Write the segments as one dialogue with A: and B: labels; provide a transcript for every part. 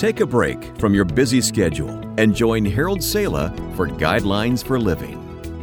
A: Take a break from your busy schedule and join Harold Sala for Guidelines for Living.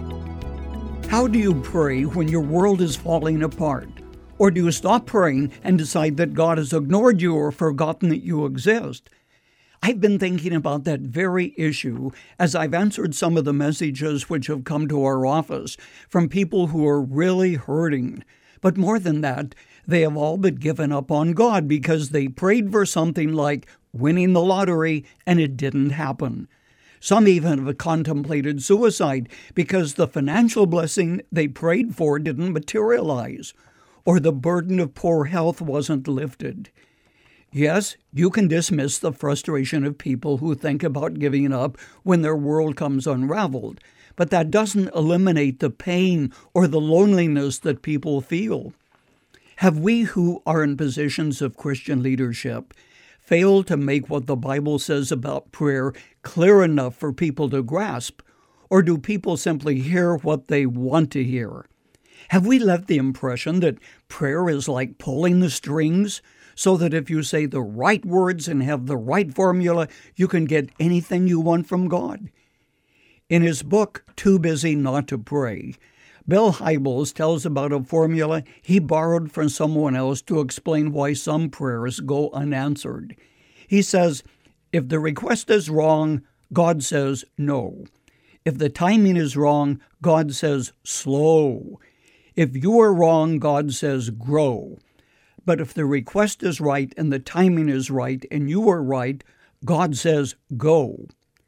B: How do you pray when your world is falling apart? Or do you stop praying and decide that God has ignored you or forgotten that you exist? I've been thinking about that very issue as I've answered some of the messages which have come to our office from people who are really hurting. But more than that, they have all but given up on God because they prayed for something like winning the lottery and it didn't happen. Some even have contemplated suicide because the financial blessing they prayed for didn't materialize, or the burden of poor health wasn't lifted. Yes, you can dismiss the frustration of people who think about giving up when their world comes unraveled, but that doesn't eliminate the pain or the loneliness that people feel. Have we who are in positions of Christian leadership failed to make what the Bible says about prayer clear enough for people to grasp, or do people simply hear what they want to hear? Have we left the impression that prayer is like pulling the strings, so that if you say the right words and have the right formula, you can get anything you want from God? In his book, Too Busy Not to Pray, Bill Hybels tells about a formula he borrowed from someone else to explain why some prayers go unanswered. He says, if the request is wrong, God says no. If the timing is wrong, God says slow. If you are wrong, God says grow. But if the request is right and the timing is right and you are right, God says go.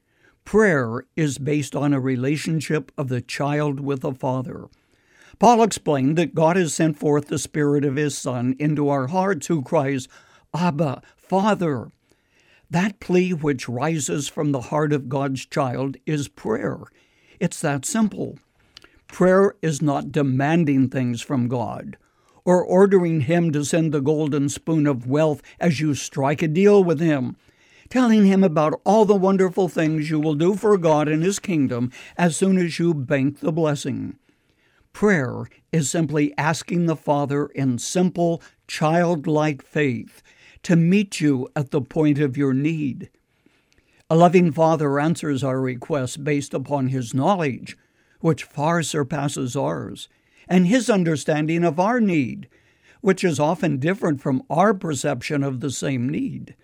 B: Prayer is based on a relationship of the child with the Father. Paul explained that God has sent forth the Spirit of His Son into our hearts who cries, Abba, Father. That plea which rises from the heart of God's child is prayer. It's that simple. Prayer is not demanding things from God or ordering Him to send the golden spoon of wealth as you strike a deal with Him, telling Him about all the wonderful things you will do for God and His kingdom as soon as you bank the blessing. Prayer is simply asking the Father in simple, childlike faith to meet you at the point of your need. A loving Father answers our requests based upon His knowledge, which far surpasses ours, and His understanding of our need, which is often different from our perception of the same need.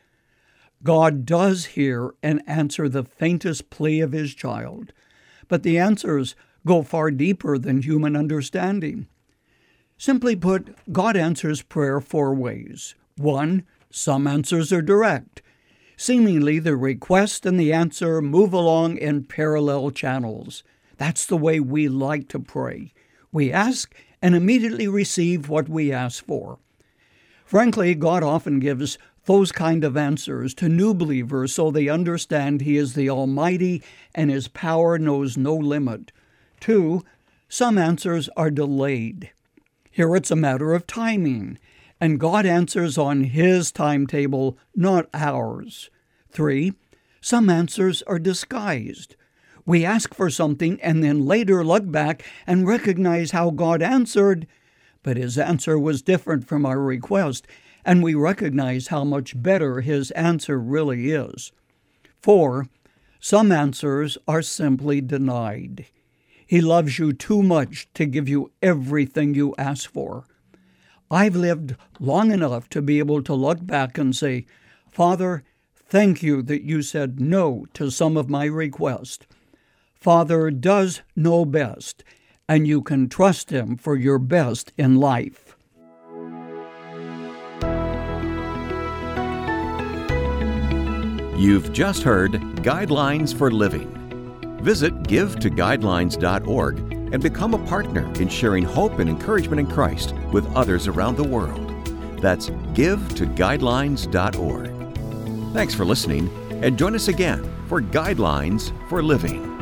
B: God does hear and answer the faintest plea of His child, but the answers go far deeper than human understanding. Simply put, God answers prayer 4 ways. 1, some answers are direct. Seemingly, the request and the answer move along in parallel channels. That's the way we like to pray. We ask and immediately receive what we ask for. Frankly, God often gives those kind of answers to new believers so they understand He is the Almighty and His power knows no limit. 2, some answers are delayed. Here it's a matter of timing, and God answers on His timetable, not ours. 3, some answers are disguised. We ask for something and then later look back and recognize how God answered, but His answer was different from our request, and we recognize how much better His answer really is. 4, some answers are simply denied. He loves you too much to give you everything you ask for. I've lived long enough to be able to look back and say, Father, thank you that you said no to some of my requests. Father does know best, and you can trust Him for your best in life.
A: You've just heard Guidelines for Living. Visit givetoguidelines.org and become a partner in sharing hope and encouragement in Christ with others around the world. That's givetoguidelines.org. Thanks for listening, and join us again for Guidelines for Living.